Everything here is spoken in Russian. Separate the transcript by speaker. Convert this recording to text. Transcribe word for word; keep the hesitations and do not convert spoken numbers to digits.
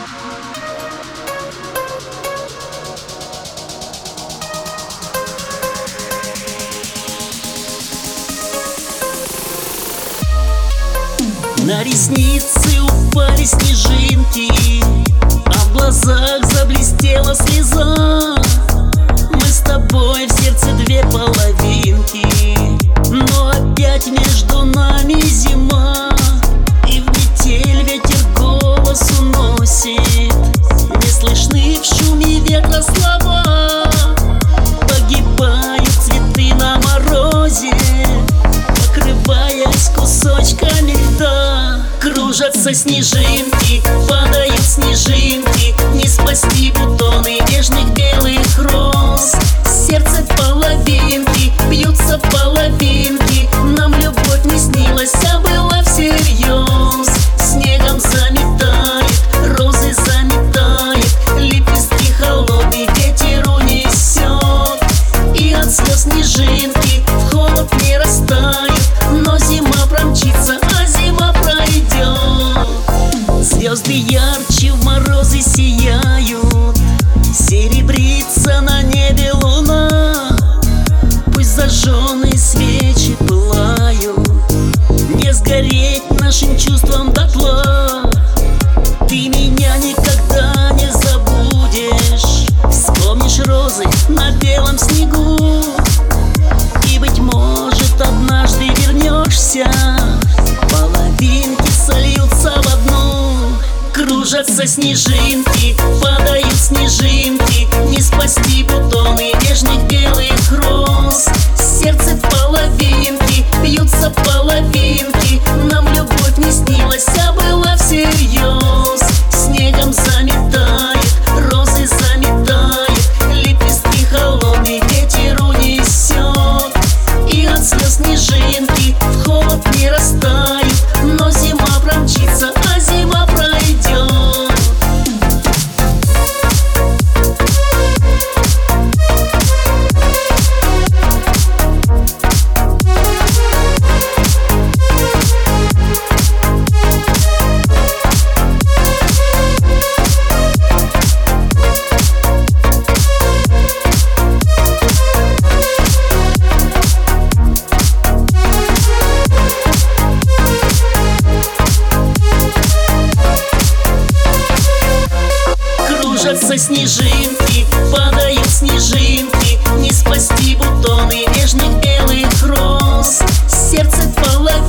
Speaker 1: На ресницы упали снежинки, а в глазах заблестела слеза. Мы с тобой в сердце две половинки, но опять между нами зима. И в метель ветер голос уносит, не слышны в шуме ветра слова. Погибают цветы на морозе, покрываясь кусочками льда. Кружатся снежинки, падают снежинки, не спасти бутоны нежных белых роз. Сердце половинки, бьются половинки, нам любовь не снилась, а была всерьез. Снегом заметает, розы заметает, лепестки холодный ветер унесет. И от слез снежинки в холод не растает, но зима промчится, а зима пройдет. Звезды ярче в морозы сияют, серебрится на небе луна. Пусть зажженные свечи пылают, не сгореть нашим чувствам дотла. Ты меня никогда не забудешь, вспомнишь розы на белом снегу. И, быть может, однажды вернешься, половинки сольются в одну. Кружатся снежинки, падают снежинки, не спасти бутоны нежных белых роз. Сердце половинки, бьются половинки, нам любовь не снилась, а была всерьез. Снегом заметает, розы заметает, лепестки холодный ветер унесет. И от слез снежинки в холод не растает, но зима промчится, а зима пройдет. Кружатся снежинки, падают снежинки, не спасти бутоны нежных белых роз. Сердце половинки,